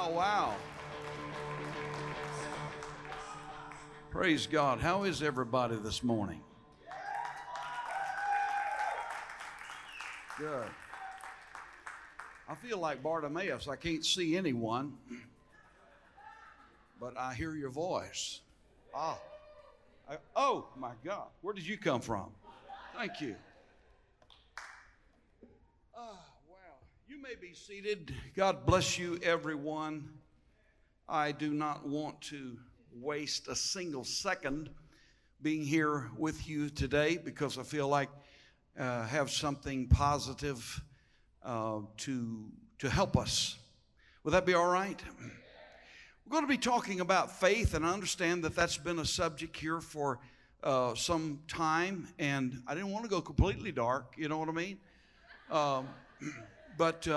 Wow. Praise God. How is everybody this morning? Good. I feel like Bartimaeus. I can't see anyone, but I hear your voice. Oh, my God. Where did you come from? Thank you. Wow. You may be seated. God bless you, everyone. I do not want to waste a single second being here with you today because I feel like I have something positive to help us. Would that be all right? We're going to be talking about faith, and I understand that that's been a subject here for some time, and I didn't want to go completely dark, you know what I mean? But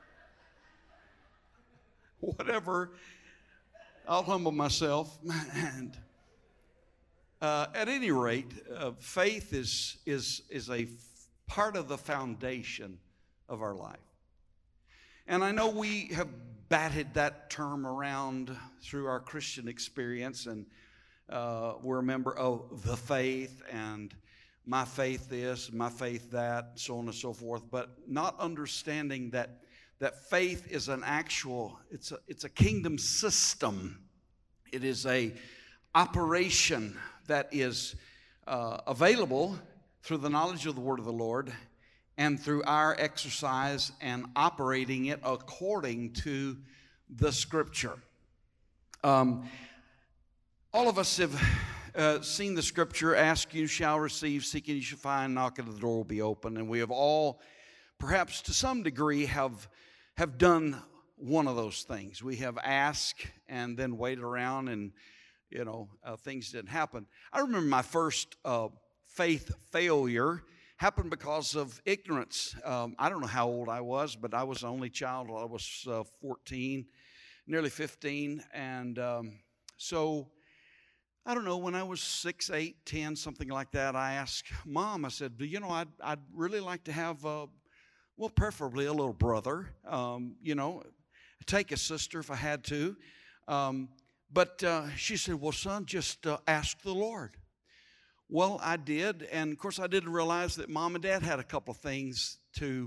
whatever, I'll humble myself. And at any rate, faith is a part of the foundation of our life. And I know we have batted that term around through our Christian experience, and we're a member of the faith, and my faith this, my faith that, so on and so forth, but not understanding that faith is an actual, it's a kingdom system. It is a operation that is available through the knowledge of the word of the Lord and through our exercise and operating it according to the scripture. All of us have seen the scripture, ask you shall receive, seek and you shall find, knock and the door will be open. And we have all, perhaps to some degree, have done one of those things. We have asked and then waited around and, things didn't happen. I remember my first faith failure happened because of ignorance. I don't know how old I was, but I was the only child. I was 14, nearly 15. And so I don't know, when I was 6, 8, 10, something like that, I asked Mom, I said, I'd really like to have, preferably a little brother, take a sister if I had to. But she said, well, son, just ask the Lord. Well, I did, and of course I didn't realize that Mom and Dad had a couple of things to,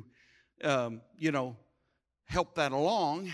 help that along,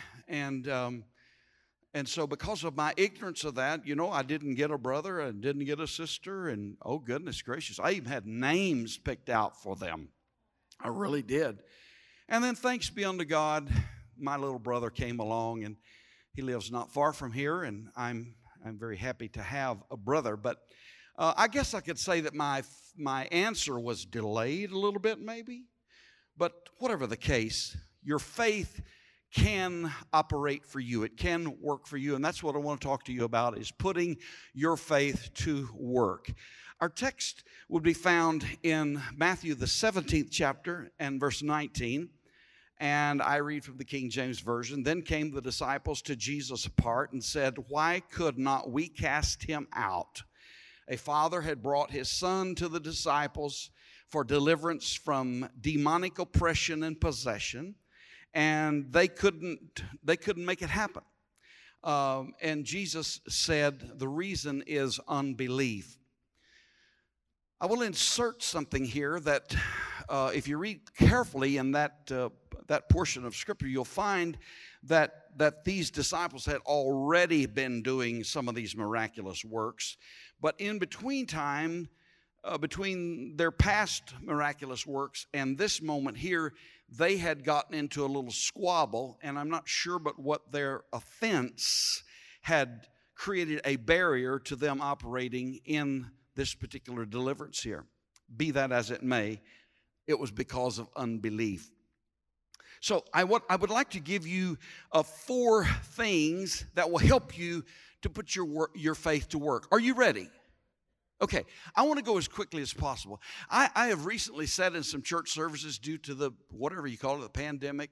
and so because of my ignorance of that, I didn't get a brother and didn't get a sister, and oh goodness gracious, I even had names picked out for them. I really did. And then thanks be unto God, my little brother came along, and he lives not far from here, and I'm very happy to have a brother. But I guess I could say that my answer was delayed a little bit maybe. But whatever the case, your faith can operate for you. It can work for you. And that's what I want to talk to you about, is putting your faith to work. Our text would be found in Matthew, the 17th chapter and verse 19. And I read from the King James Version. Then came the disciples to Jesus apart and said, why could not we cast him out? A father had brought his son to the disciples for deliverance from demonic oppression and possession, and they couldn't make it happen. And Jesus said the reason is unbelief. I will insert something here that if you read carefully in that portion of Scripture, you'll find that these disciples had already been doing some of these miraculous works. But in between time, between their past miraculous works and this moment here, they had gotten into a little squabble, and I'm not sure but what their offense had created a barrier to them operating in this particular deliverance here. Be that as it may, it was because of unbelief. So I would like to give you 4 things that will help you to put your faith to work. Are you ready? Okay, I want to go as quickly as possible. I have recently said in some church services, due to the, whatever you call it, the pandemic,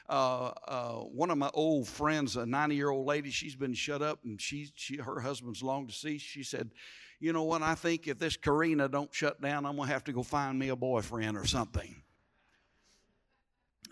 one of my old friends, a 90-year-old lady, she's been shut up, and her husband's long deceased. She said, you know what, I think if this Karina don't shut down, I'm going to have to go find me a boyfriend or something.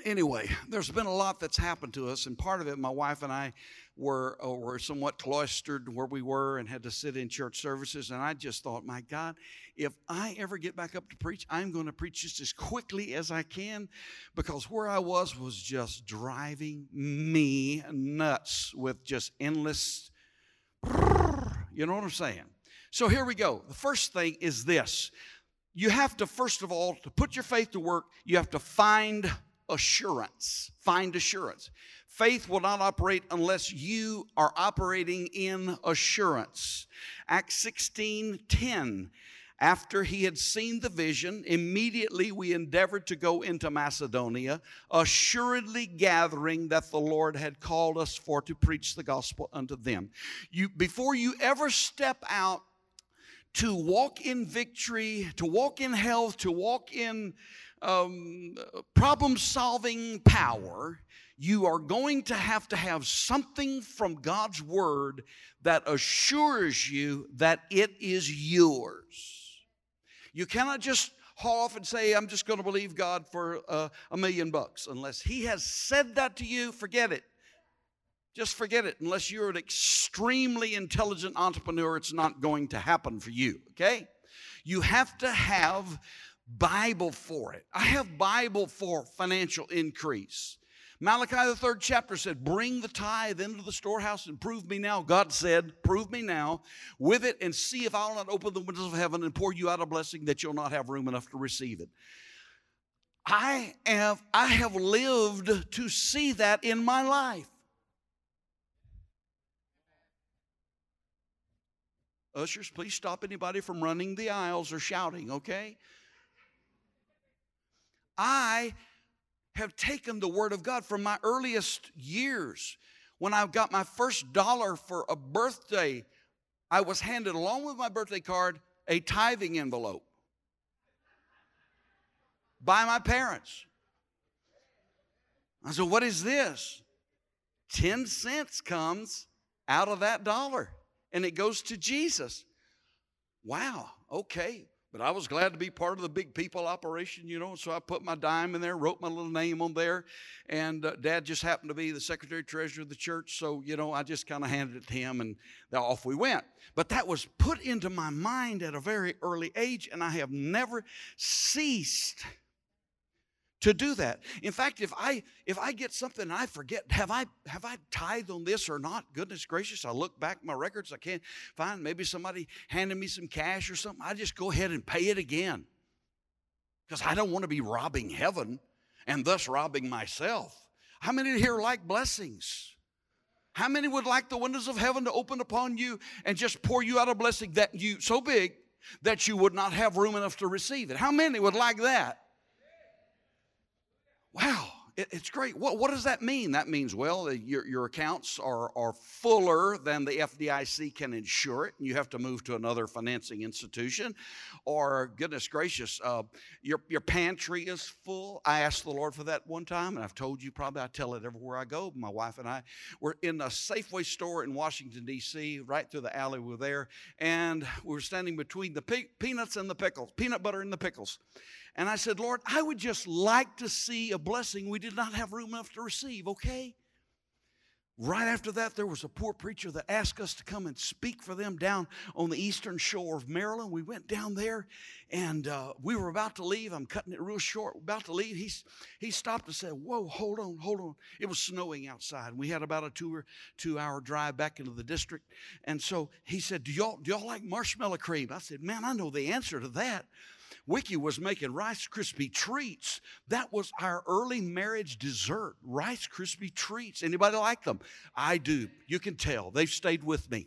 Anyway, there's been a lot that's happened to us, and part of it, my wife and I were somewhat cloistered where we were and had to sit in church services, and I just thought, my God, if I ever get back up to preach, I'm going to preach just as quickly as I can, because where I was just driving me nuts with just endless, you know what I'm saying? So here we go. The first thing is this. You have to, first of all, to put your faith to work, you have to find assurance. Find assurance. Faith will not operate unless you are operating in assurance. Acts 16:10. After he had seen the vision, immediately we endeavored to go into Macedonia, assuredly gathering that the Lord had called us for to preach the gospel unto them. Before you ever step out to walk in victory, to walk in health, to walk in problem-solving power, you are going to have something from God's word that assures you that it is yours. You cannot just haul off and say, I'm just going to believe God for $1 million. Unless he has said that to you, forget it. Just forget it. Unless you're an extremely intelligent entrepreneur, it's not going to happen for you, okay? You have to have Bible for it. I have Bible for financial increase. Malachi, the 3rd chapter said, bring the tithe into the storehouse and prove me now. God said, prove me now with it and see if I'll not open the windows of heaven and pour you out a blessing that you'll not have room enough to receive it. I have lived to see that in my life. Ushers, please stop anybody from running the aisles or shouting, okay? I have taken the Word of God from my earliest years. When I got my first dollar for a birthday, I was handed, along with my birthday card, a tithing envelope by my parents. I said, what is this? 10 cents comes out of that dollar, and it goes to Jesus. Wow, okay. But I was glad to be part of the big people operation, you know, so I put my dime in there, wrote my little name on there, and Dad just happened to be the secretary-treasurer of the church, so, you know, I just kind of handed it to him, and off we went. But that was put into my mind at a very early age, and I have never ceased to do that. In fact, if I get something and I forget, have I tithed on this or not? Goodness gracious, I look back at my records, I can't find, maybe somebody handed me some cash or something. I just go ahead and pay it again, because I don't want to be robbing heaven and thus robbing myself. How many here like blessings? How many would like the windows of heaven to open upon you and just pour you out a blessing that you so big that you would not have room enough to receive it? How many would like that? Wow, it's great. What does that mean? That means, well, your accounts are fuller than the FDIC can insure it, and you have to move to another financing institution. Or, goodness gracious, your pantry is full. I asked the Lord for that one time, and I've told you probably, I tell it everywhere I go. My wife and I were in a Safeway store in Washington, D.C., right through the alley we were there, and we were standing between the peanuts and the pickles, peanut butter and the pickles. And I said, Lord, I would just like to see a blessing we did not have room enough to receive, okay? Right after that, there was a poor preacher that asked us to come and speak for them down on the eastern shore of Maryland. We went down there, and we were about to leave. I'm cutting it real short. About to leave. He stopped and said, whoa, hold on. It was snowing outside. We had about a 2-hour drive back into the district. And so he said, do y'all like marshmallow cream? I said, man, I know the answer to that. Wiki was making Rice Krispie treats. That was our early marriage dessert, Rice Krispie treats. Anybody like them? I do. You can tell. They've stayed with me.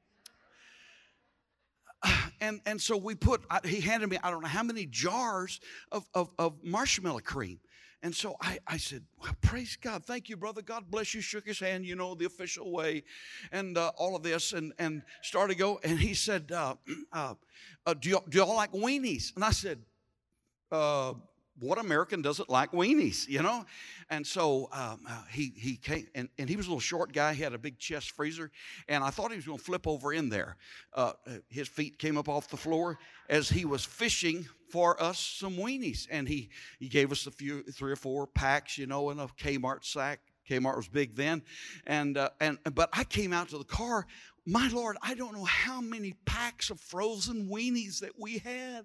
And so he handed me, I don't know how many jars of marshmallow cream. And so I said, well, praise God. Thank you, brother. God bless you. Shook his hand, you know, the official way, and all of this, and started to go. And he said, do y'all like weenies? And I said, what American doesn't like weenies, you know? And so he came, and he was a little short guy. He had a big chest freezer, and I thought he was going to flip over in there. His feet came up off the floor as he was fishing for us some weenies. And he gave us 3 or 4 packs, in a Kmart sack. Kmart was big then. But I came out to the car. My Lord, I don't know how many packs of frozen weenies that we had.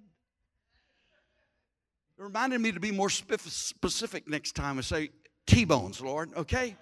It reminded me to be more specific next time and say, T-bones, Lord, okay?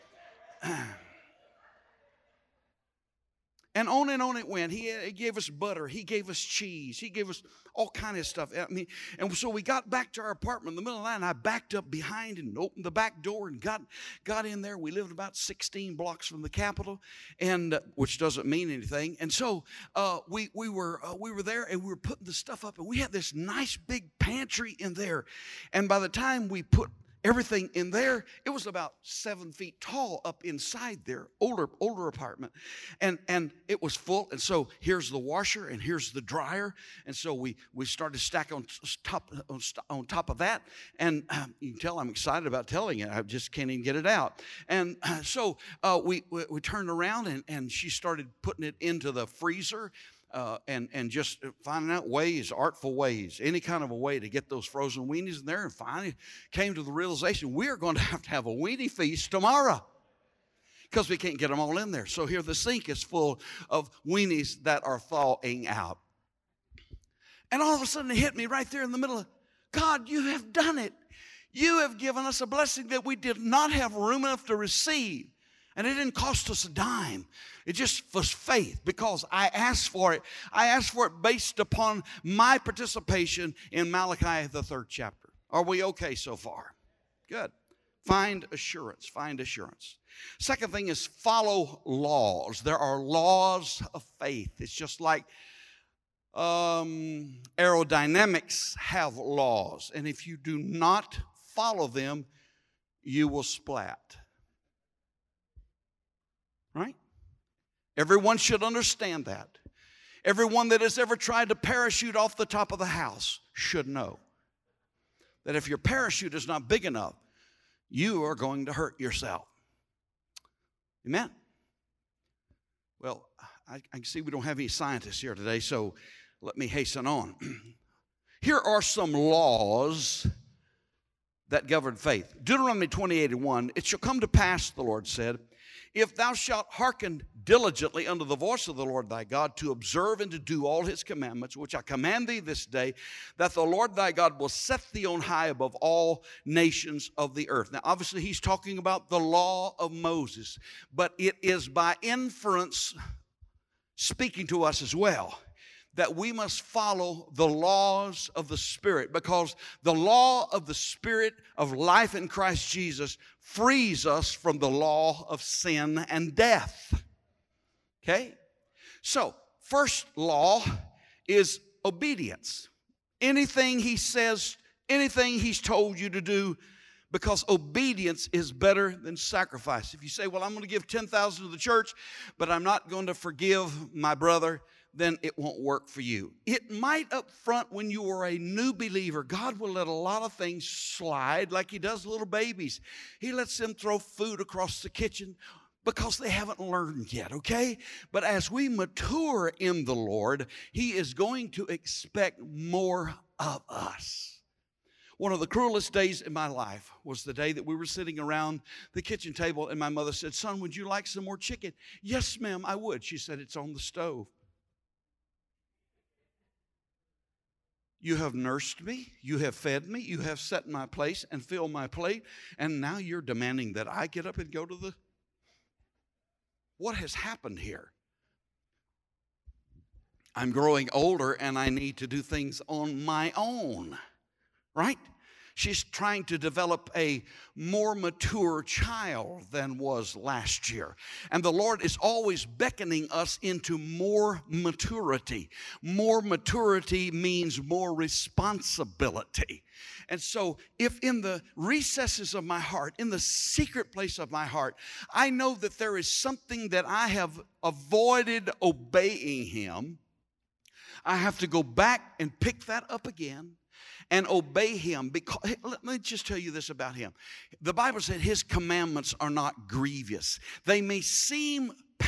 And on it went. He gave us butter. He gave us cheese. He gave us all kind of stuff. And so we got back to our apartment in the middle of the night, and I backed up behind and opened the back door and got in there. We lived about 16 blocks from the Capitol, and which doesn't mean anything. And so we were there, and we were putting the stuff up, and we had this nice big pantry in there. And by the time we put everything in there, it was about 7 feet tall up inside there, older apartment. And it was full. And so here's the washer and here's the dryer. And so we started stacking on top of that. And you can tell I'm excited about telling it. I just can't even get it out. And so we turned around and she started putting it into the freezer. And just finding out artful ways, any kind of a way to get those frozen weenies in there, and finally came to the realization we are going to have a weenie feast tomorrow because we can't get them all in there. So here the sink is full of weenies that are thawing out. And all of a sudden it hit me right there in the middle of, God, you have done it. You have given us a blessing that we did not have room enough to receive. And it didn't cost us a dime. It just was faith because I asked for it. I asked for it based upon my participation in Malachi, the 3rd chapter. Are we okay so far? Good. Find assurance. Find assurance. Second thing is follow laws. There are laws of faith. It's just like aerodynamics have laws. And if you do not follow them, you will splat. Right? Everyone should understand that. Everyone that has ever tried to parachute off the top of the house should know that if your parachute is not big enough, you are going to hurt yourself. Amen? Well, I can see we don't have any scientists here today, so let me hasten on. Here are some laws that govern faith. Deuteronomy 28:1, it shall come to pass, the Lord said, if thou shalt hearken diligently unto the voice of the Lord thy God, to observe and to do all his commandments, which I command thee this day, that the Lord thy God will set thee on high above all nations of the earth. Now, obviously, he's talking about the law of Moses, but it is by inference speaking to us as well, that we must follow the laws of the Spirit, because the law of the Spirit of life in Christ Jesus frees us from the law of sin and death. Okay? So, first law is obedience. Anything he says, anything he's told you to do, because obedience is better than sacrifice. If you say, well, I'm going to give $10,000 to the church, but I'm not going to forgive my brother, then it won't work for you. It might up front when you are a new believer. God will let a lot of things slide like he does little babies. He lets them throw food across the kitchen because they haven't learned yet, okay? But as we mature in the Lord, he is going to expect more of us. One of the cruelest days in my life was the day that we were sitting around the kitchen table and my mother said, son, would you like some more chicken? Yes, ma'am, I would. She said, it's on the stove. You have nursed me, you have fed me, you have set my place and filled my plate, and now you're demanding that I get up and go to the... What has happened here? I'm growing older and I need to do things on my own, right? She's trying to develop a more mature child than was last year. And the Lord is always beckoning us into more maturity. More maturity means more responsibility. And so if in the recesses of my heart, in the secret place of my heart, I know that there is something that I have avoided obeying him, I have to go back and pick that up again and obey him. Because let me just tell you this about him. The Bible said his commandments are not grievous. They may seem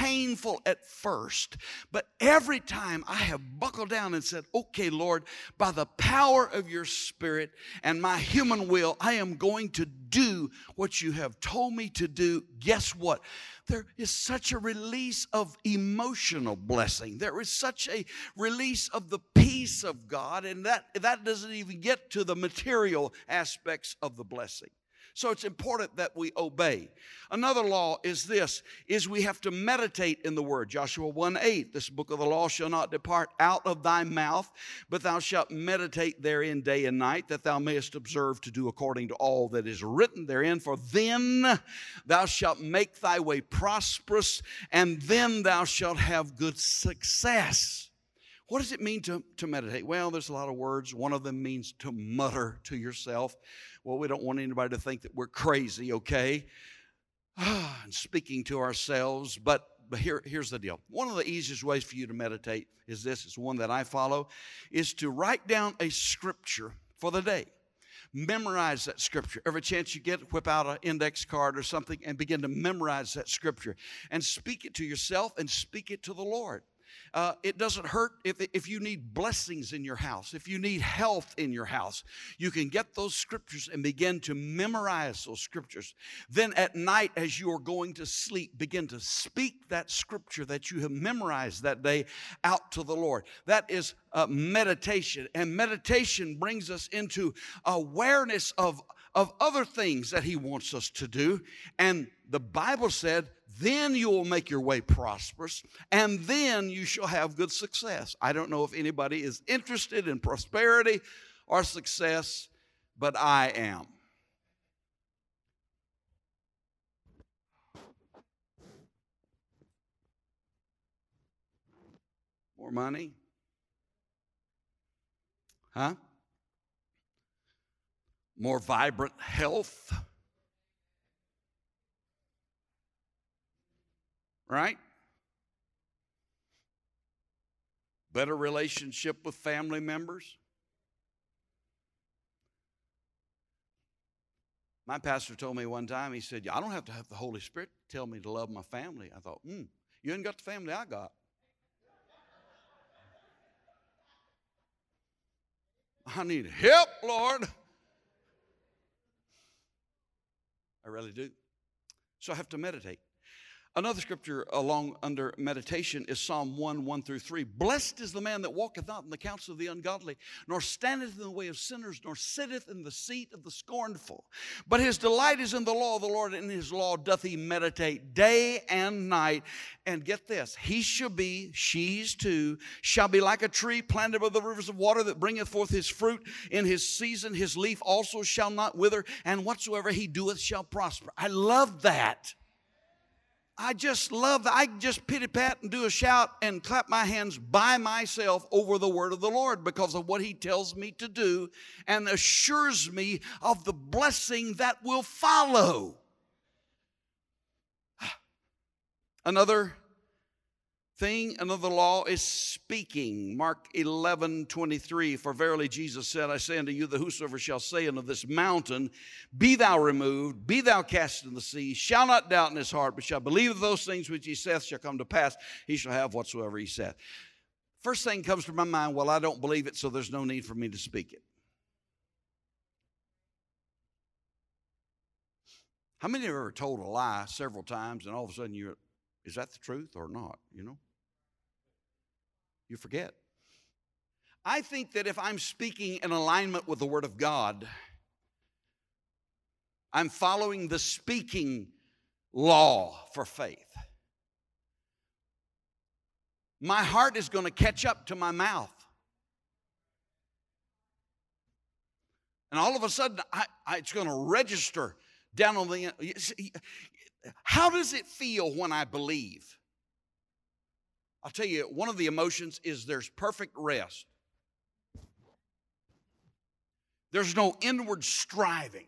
painful at first, but every time I have buckled down and said, okay, Lord, by the power of your Spirit and my human will, I am going to do what you have told me to do. Guess what? There is such a release of emotional blessing. There is such a release of the peace of God, and that doesn't even get to the material aspects of the blessing. So it's important that we obey. Another law is this, is we have to meditate in the word. Joshua 1:8, this book of the law shall not depart out of thy mouth, but thou shalt meditate therein day and night, that thou mayest observe to do according to all that is written therein. For then thou shalt make thy way prosperous, and then thou shalt have good success. What does it mean to meditate? Well, there's a lot of words. One of them means to mutter to yourself. Well, we don't want anybody to think that we're crazy, okay? And speaking to ourselves. But here's the deal. One of the easiest ways for you to meditate is this. It's one that I follow, is to write down a scripture for the day. Memorize that scripture. Every chance you get, whip out an index card or something and begin to memorize that scripture. And speak it to yourself and speak it to the Lord. It doesn't hurt if you need blessings in your house, if you need health in your house. You can get those scriptures and begin to memorize those scriptures. Then at night, as you are going to sleep, begin to speak that scripture that you have memorized that day out to the Lord. That is meditation. And meditation brings us into awareness of other things that He wants us to do. And the Bible said, then you will make your way prosperous, and then you shall have good success. I don't know if anybody is interested in prosperity or success, but I am. More money? Huh? More vibrant health? Right? Better relationship with family members. My pastor told me one time, he said, I don't have to have the Holy Spirit tell me to love my family. I thought, you ain't got the family I got. I need help, Lord. I really do. So I have to meditate. Another scripture along under meditation is Psalm 1:1-3. Blessed is the man that walketh not in the counsel of the ungodly, nor standeth in the way of sinners, nor sitteth in the seat of the scornful. But his delight is in the law of the Lord, and in his law doth he meditate day and night. And get this, she's too, shall be like a tree planted by the rivers of water that bringeth forth his fruit in his season. His leaf also shall not wither, and whatsoever he doeth shall prosper. I love that. I just love that. I can just pity pat and do a shout and clap my hands by myself over the word of the Lord because of what He tells me to do and assures me of the blessing that will follow. Another law is speaking. Mark 11:23. For verily Jesus said, I say unto you that whosoever shall say unto this mountain, be thou removed, be thou cast in the sea, shall not doubt in his heart, but shall believe those things which he saith shall come to pass, he shall have whatsoever he saith. First thing comes to my mind, well, I don't believe it, so there's no need for me to speak it. How many have ever told a lie several times and all of a sudden is that the truth or not, You forget. I think that if I'm speaking in alignment with the Word of God, I'm following the speaking law for faith. My heart is going to catch up to my mouth. And all of a sudden, it's going to register down on the end. How does it feel when I believe? I'll tell you, one of the emotions is there's perfect rest. There's no inward striving.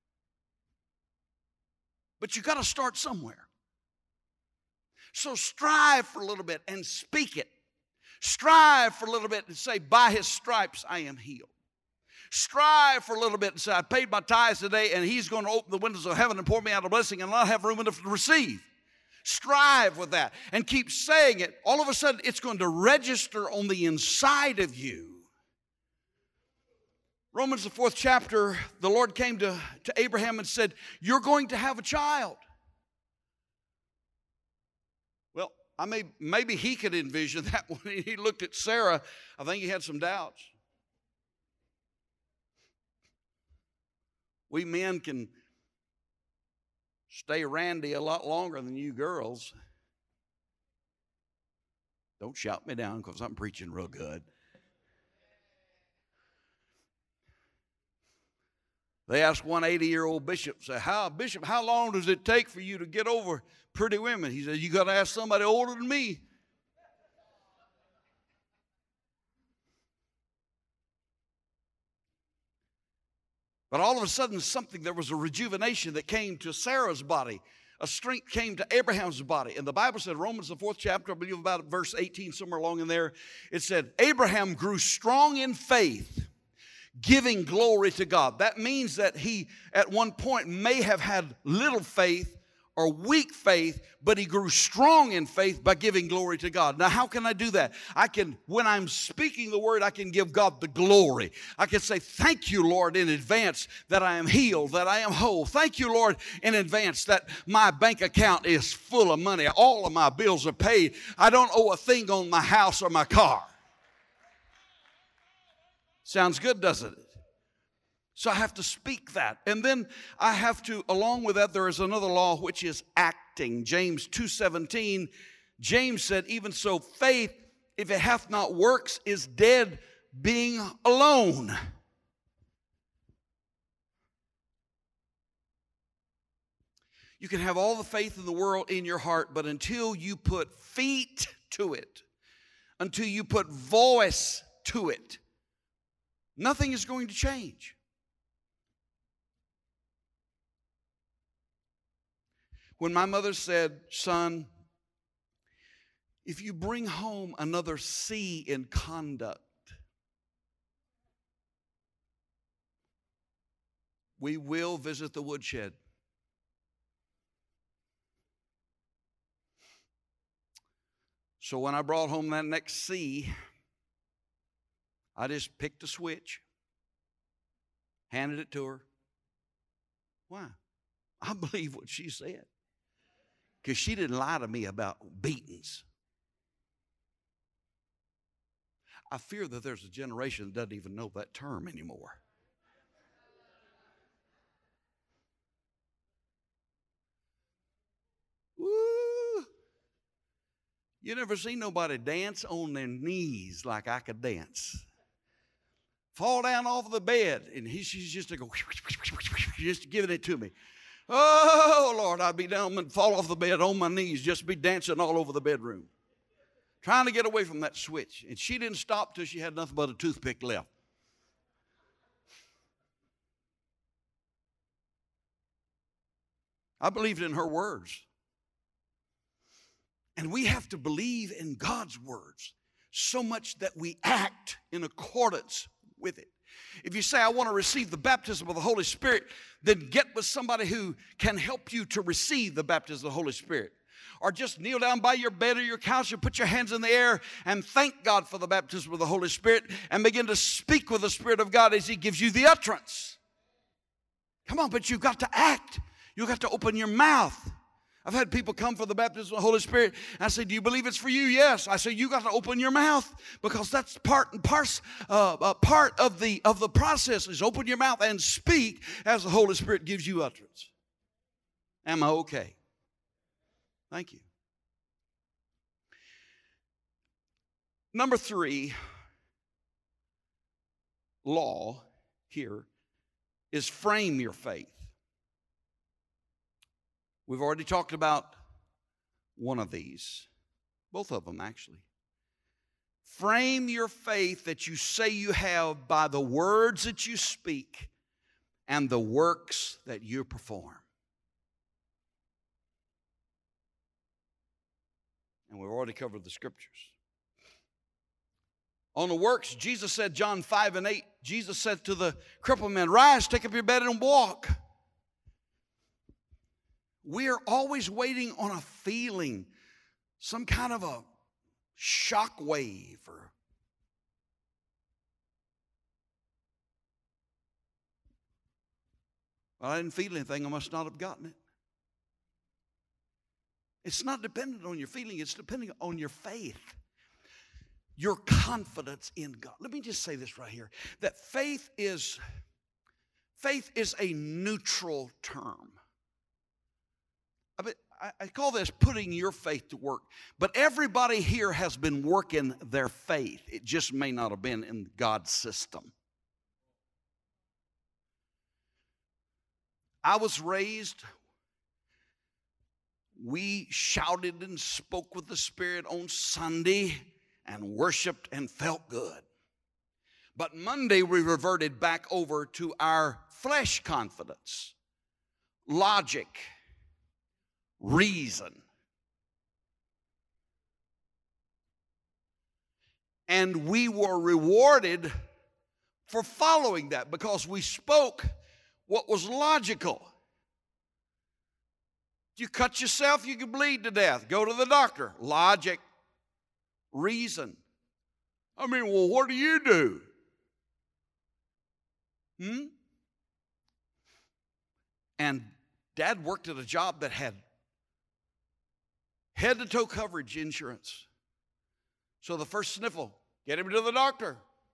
But you got to start somewhere. So strive for a little bit and speak it. Strive for a little bit and say, by His stripes I am healed. Strive for a little bit and say, I paid my tithes today and He's going to open the windows of heaven and pour me out a blessing and I'll have room enough to receive. Strive with that and keep saying it. All of a sudden, it's going to register on the inside of you. Romans, the 4th chapter, the Lord came to Abraham and said, you're going to have a child. Well, maybe he could envision that when he looked at Sarah. I think he had some doubts. We men can stay randy a lot longer than you girls. Don't shout me down because I'm preaching real good. They asked one 80-year-old bishop, Bishop, how long does it take for you to get over pretty women? He said, you got to ask somebody older than me. But all of a sudden, there was a rejuvenation that came to Sarah's body. A strength came to Abraham's body. And the Bible said, Romans, the 4th chapter, I believe about verse 18, somewhere along in there, it said, Abraham grew strong in faith, giving glory to God. That means that he, at one point, may have had little faith or weak faith, but he grew strong in faith by giving glory to God. Now, how can I do that? When I'm speaking the word, I can give God the glory. I can say, thank you, Lord, in advance that I am healed, that I am whole. Thank you, Lord, in advance that my bank account is full of money. All of my bills are paid. I don't owe a thing on my house or my car. Sounds good, doesn't it? So I have to speak that. And then I have to, along with that, there is another law which is acting. James 2:17, James said, even so faith, if it hath not works, is dead being alone. You can have all the faith in the world in your heart, but until you put feet to it, until you put voice to it, nothing is going to change. When my mother said, son, if you bring home another C in conduct, we will visit the woodshed. So when I brought home that next C, I just picked a switch, handed it to her. Why? I believe what she said. Because she didn't lie to me about beatings. I fear that there's a generation that doesn't even know that term anymore. Woo! You never seen nobody dance on their knees like I could dance. Fall down off the bed, and she's just to go, just giving it to me. Oh, Lord, I'd be down and fall off the bed on my knees, just be dancing all over the bedroom, trying to get away from that switch. And she didn't stop till she had nothing but a toothpick left. I believed in her words. And we have to believe in God's words so much that we act in accordance with it. If you say, I want to receive the baptism of the Holy Spirit, then get with somebody who can help you to receive the baptism of the Holy Spirit. Or just kneel down by your bed or your couch and put your hands in the air and thank God for the baptism of the Holy Spirit and begin to speak with the Spirit of God as He gives you the utterance. Come on, but you've got to act. You've got to open your mouth. I've had people come for the baptism of the Holy Spirit. And I say, do you believe it's for you? Yes. I say, you got to open your mouth because that's part of the process is open your mouth and speak as the Holy Spirit gives you utterance. Am I okay? Thank you. Number 3 law here is frame your faith. We've already talked about one of these, both of them actually. Frame your faith that you say you have by the words that you speak and the works that you perform. And we've already covered the scriptures. On the works, Jesus said, John 5:8, Jesus said to the crippled man, rise, take up your bed and walk. we're always waiting on a feeling, some kind of a shock wave or well, I didn't feel anything, I must not have gotten it. It's not dependent on your feeling, it's dependent on your faith, your confidence in God. Let me just say this right here, that faith is a neutral term. I call this putting your faith to work. But everybody here has been working their faith. It just may not have been in God's system. I was raised, we shouted and spoke with the Spirit on Sunday and worshiped and felt good. But Monday we reverted back over to our flesh confidence, logic, reason. And we were rewarded for following that because we spoke what was logical. You cut yourself, you could bleed to death. Go to the doctor. Logic, reason. I mean, well, what do you do? And Dad worked at a job that had head-to-toe coverage insurance. So the first sniffle, get him to the doctor.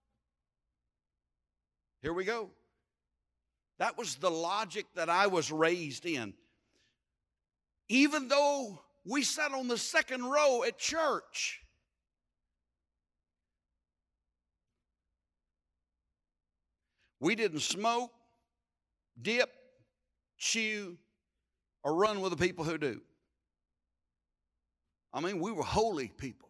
Here we go. That was the logic that I was raised in. Even though we sat on the second row at church, we didn't smoke, dip, chew, or run with the people who do. I mean, we were holy people.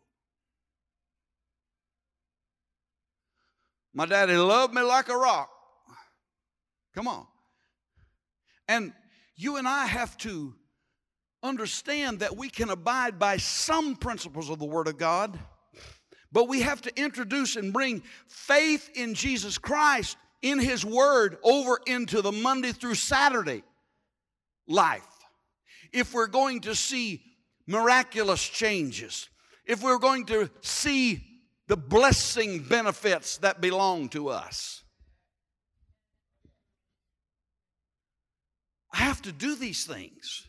My daddy loved me like a rock. Come on. And you and I have to understand that we can abide by some principles of the Word of God, but we have to introduce and bring faith in Jesus Christ, in His Word, over into the Monday through Saturday life. If we're going to see miraculous changes, if we're going to see the blessing benefits that belong to us. I have to do these things.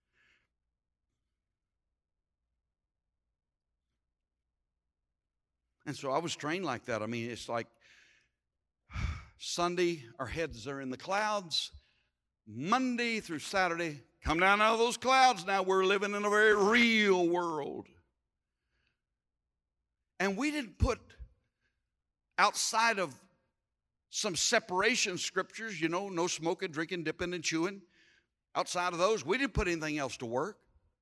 And so I was trained like that. I mean, it's like Sunday, our heads are in the clouds. Monday through Saturday, come down out of those clouds. Now we're living in a very real world. And we didn't put, outside of some separation scriptures, you know, no smoking, drinking, dipping, and chewing. Outside of those, we didn't put anything else to work.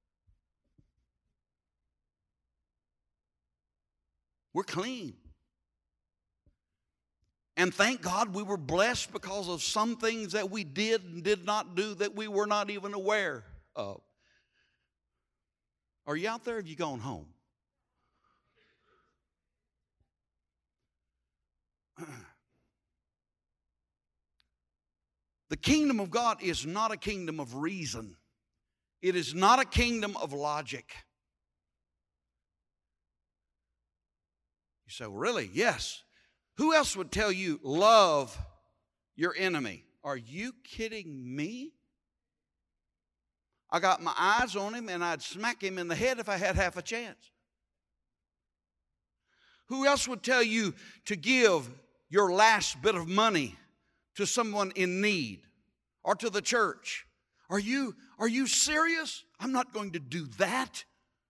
We're clean. And thank God we were blessed because of some things that we did and did not do that we were not even aware of. Are you out there or have you gone home? The kingdom of God is not a kingdom of reason. It is not a kingdom of logic. You say, well, really? Yes. Who else would tell you, love your enemy? Are you kidding me? I got my eyes on him and I'd smack him in the head if I had half a chance. Who else would tell you to give your last bit of money to someone in need or to the church? Are you serious? I'm not going to do that.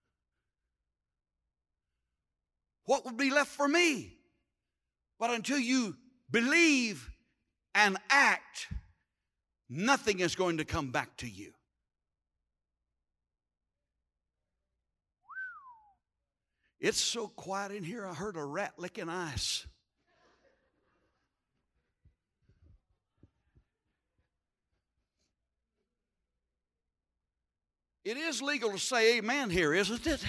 What would be left for me? But until you believe and act, nothing is going to come back to you. It's so quiet in here, I heard a rat licking ice. It is legal to say amen here, isn't it?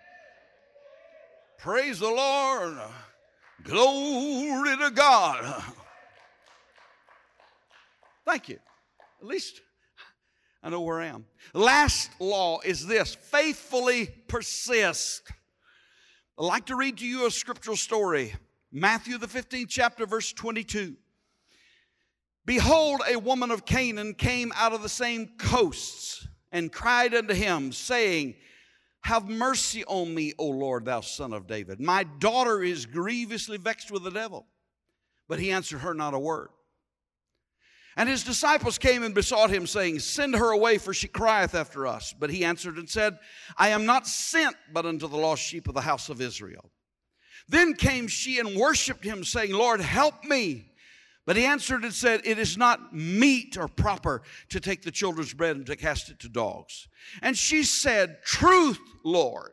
Praise the Lord. Glory to God. Thank you. At least I know where I am. Last law is this: faithfully persist. I'd like to read to you a scriptural story. Matthew the 15th chapter, verse 22. Behold, a woman of Canaan came out of the same coasts and cried unto him, saying, have mercy on me, O Lord, thou son of David. My daughter is grievously vexed with the devil. But he answered her not a word. And his disciples came and besought him, saying, send her away, for she crieth after us. But he answered and said, I am not sent but unto the lost sheep of the house of Israel. Then came she and worshipped him, saying, Lord, help me. But he answered and said, it is not meet or proper to take the children's bread and to cast it to dogs. And she said, truth, Lord.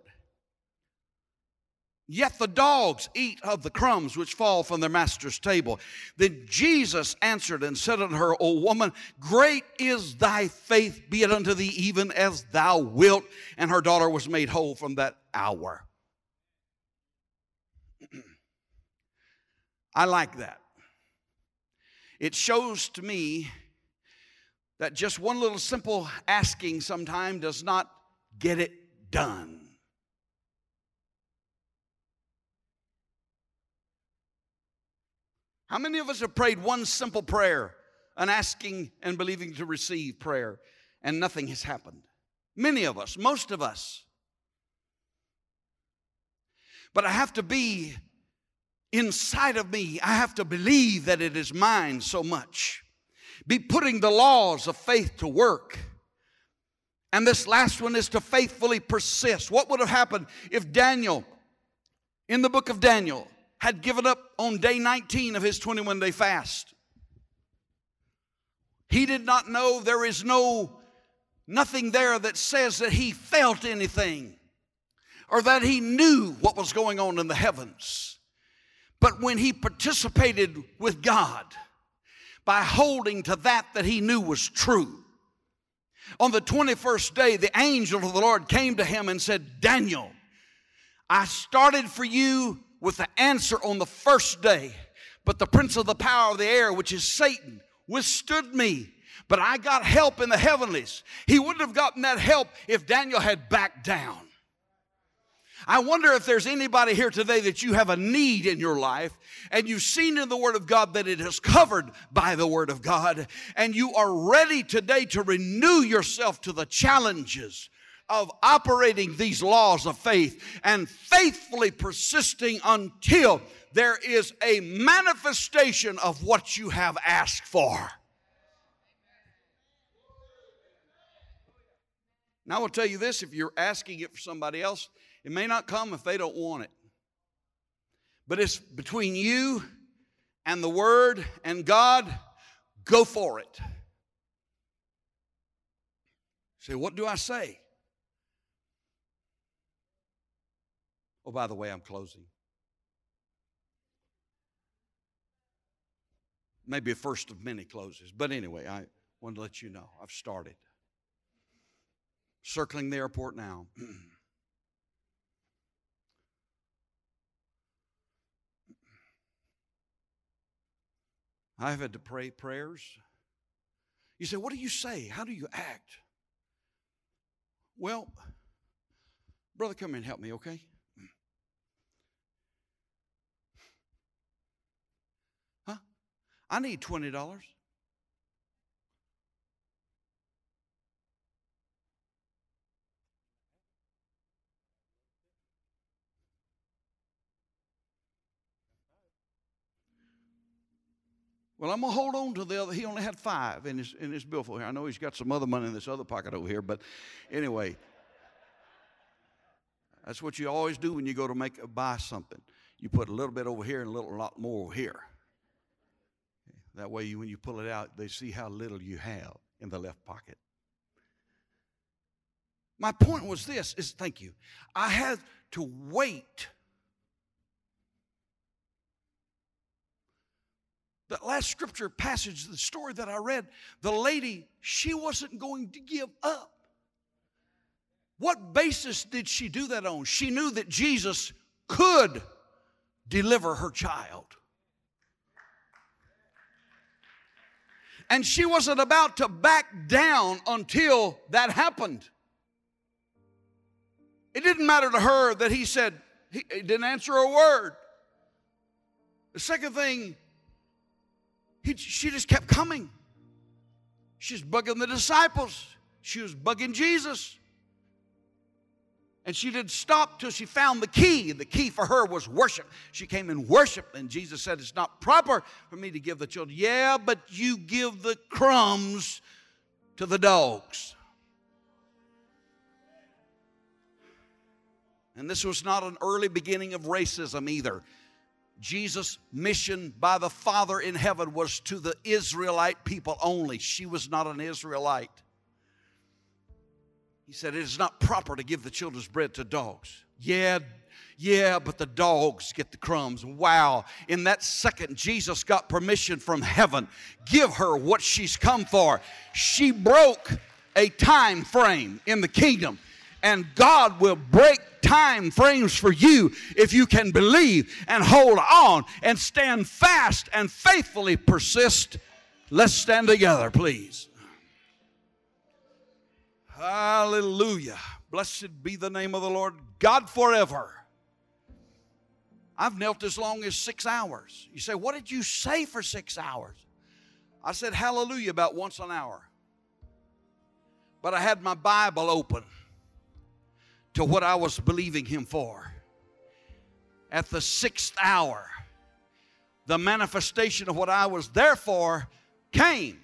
Yet the dogs eat of the crumbs which fall from their master's table. Then Jesus answered and said unto her, O woman, great is thy faith, be it unto thee even as thou wilt. And her daughter was made whole from that hour. I like that. It shows to me that just one little simple asking sometime does not get it done. How many of us have prayed one simple prayer, an asking and believing to receive prayer, and nothing has happened? Many of us, most of us. But I have to be inside of me, I have to believe that it is mine so much. Be putting the laws of faith to work. And this last one is to faithfully persist. What would have happened if Daniel, in the book of Daniel, had given up on day 19 of his 21-day fast? He did not know, there is nothing there that says that he felt anything or that he knew what was going on in the heavens. But when he participated with God by holding to that he knew was true, on the 21st day, the angel of the Lord came to him and said, Daniel, I started for you with the answer on the first day, but the prince of the power of the air, which is Satan, withstood me. But I got help in the heavenlies. He wouldn't have gotten that help if Daniel had backed down. I wonder if there's anybody here today that you have a need in your life and you've seen in the Word of God that it is covered by the Word of God, and you are ready today to renew yourself to the challenges of operating these laws of faith and faithfully persisting until there is a manifestation of what you have asked for. Now I will tell you this, if you're asking it for somebody else, it may not come if they don't want it. But it's between you and the Word and God. Go for it. Say, what do I say? Oh, by the way, I'm closing. Maybe a first of many closes. But anyway, I wanted to let you know I've started. Circling the airport now. I've had to pray prayers. You say, what do you say? How do you act? Well, brother, come here and help me, okay? Huh? I need $20. Well, I'm going to hold on to the other. He only had 5 in his billfold here. I know he's got some other money in this other pocket over here, but anyway. That's what you always do when you go to buy something. You put a little bit over here and a lot more over here. That way, when you pull it out, they see how little you have in the left pocket. My point was this, thank you. I had to wait. That last scripture passage, the story that I read, the lady, she wasn't going to give up. What basis did she do that on? She knew that Jesus could deliver her child. And she wasn't about to back down until that happened. It didn't matter to her that he said, he didn't answer a word. The second thing, she just kept coming. She was bugging the disciples. She was bugging Jesus. And she didn't stop till she found the key. The key for her was worship. She came and worshiped, and Jesus said, it's not proper for me to give the children. Yeah, but you give the crumbs to the dogs. And this was not an early beginning of racism either. Jesus' mission by the Father in heaven was to the Israelite people only. She was not an Israelite. He said, it is not proper to give the children's bread to dogs. Yeah, but the dogs get the crumbs. Wow. In that second, Jesus got permission from heaven. Give her what she's come for. She broke a time frame in the kingdom. And God will break time frames for you if you can believe and hold on and stand fast and faithfully persist. Let's stand together, please. Hallelujah. Blessed be the name of the Lord God forever. I've knelt as long as 6 hours. You say, what did you say for 6 hours? I said hallelujah about once an hour. But I had my Bible open to what I was believing Him for. At the 6th hour, the manifestation of what I was there for came.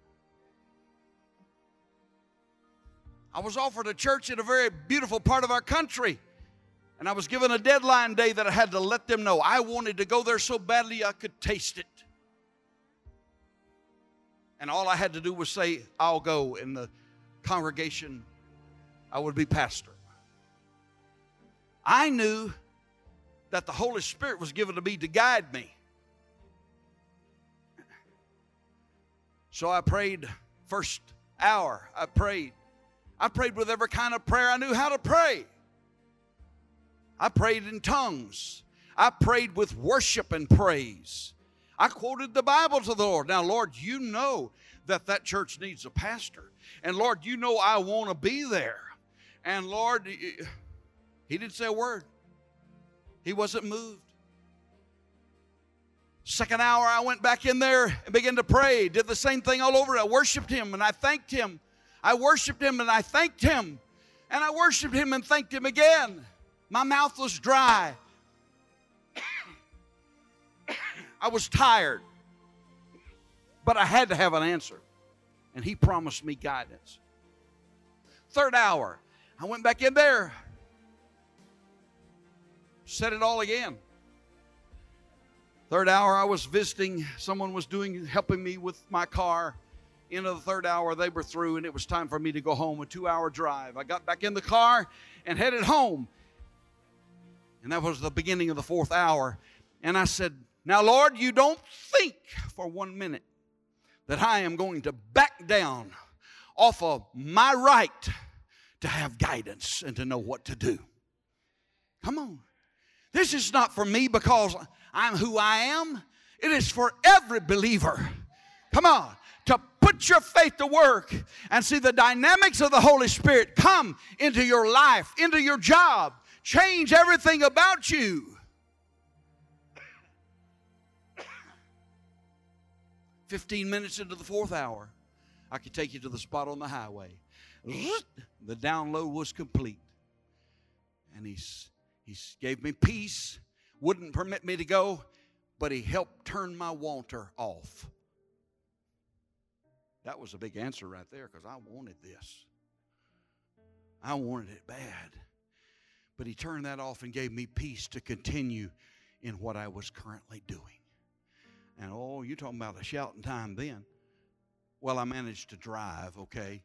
I was offered a church in a very beautiful part of our country, and I was given a deadline day that I had to let them know. I wanted to go there so badly I could taste it. And all I had to do was say, I'll go, in the congregation, I would be pastor. I knew that the Holy Spirit was given to me to guide me. So I prayed first hour. I prayed with every kind of prayer I knew how to pray. I prayed in tongues. I prayed with worship and praise. I quoted the Bible to the Lord. Now, Lord, you know that church needs a pastor. And Lord, you know I want to be there. And Lord, He didn't say a word. He wasn't moved. Second hour, I went back in there and began to pray. Did the same thing all over. I worshiped Him and I thanked Him. I worshiped Him and I thanked Him. And I worshiped Him and thanked Him again. My mouth was dry. I was tired. But I had to have an answer. And He promised me guidance. Third hour, I went back in there. Said it all again. Third hour, I was visiting. Someone was helping me with my car. End of the third hour, they were through, and it was time for me to go home, a 2-hour drive. I got back in the car and headed home. And that was the beginning of the 4th hour. And I said, now, Lord, you don't think for 1 minute that I am going to back down off of my right to have guidance and to know what to do. Come on. This is not for me because I'm who I am. It is for every believer. Come on. To put your faith to work and see the dynamics of the Holy Spirit come into your life, into your job, change everything about you. 15 minutes into the 4th hour, I could take you to the spot on the highway. The download was complete. And He gave me peace, wouldn't permit me to go, but He helped turn my wanter off. That was a big answer right there because I wanted this. I wanted it bad. But He turned that off and gave me peace to continue in what I was currently doing. And oh, you're talking about a shouting time then. Well, I managed to drive, okay?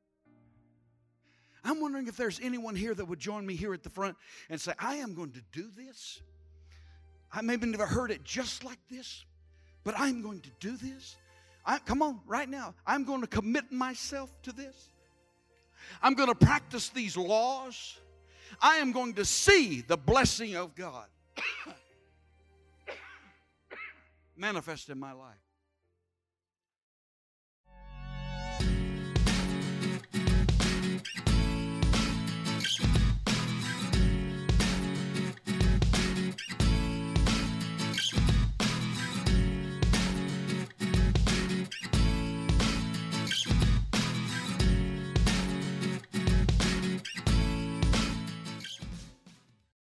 I'm wondering if there's anyone here that would join me here at the front and say, I am going to do this. I maybe never heard it just like this, but I'm going to do this. Come on, right now. I'm going to commit myself to this. I'm going to practice these laws. I am going to see the blessing of God manifest in my life.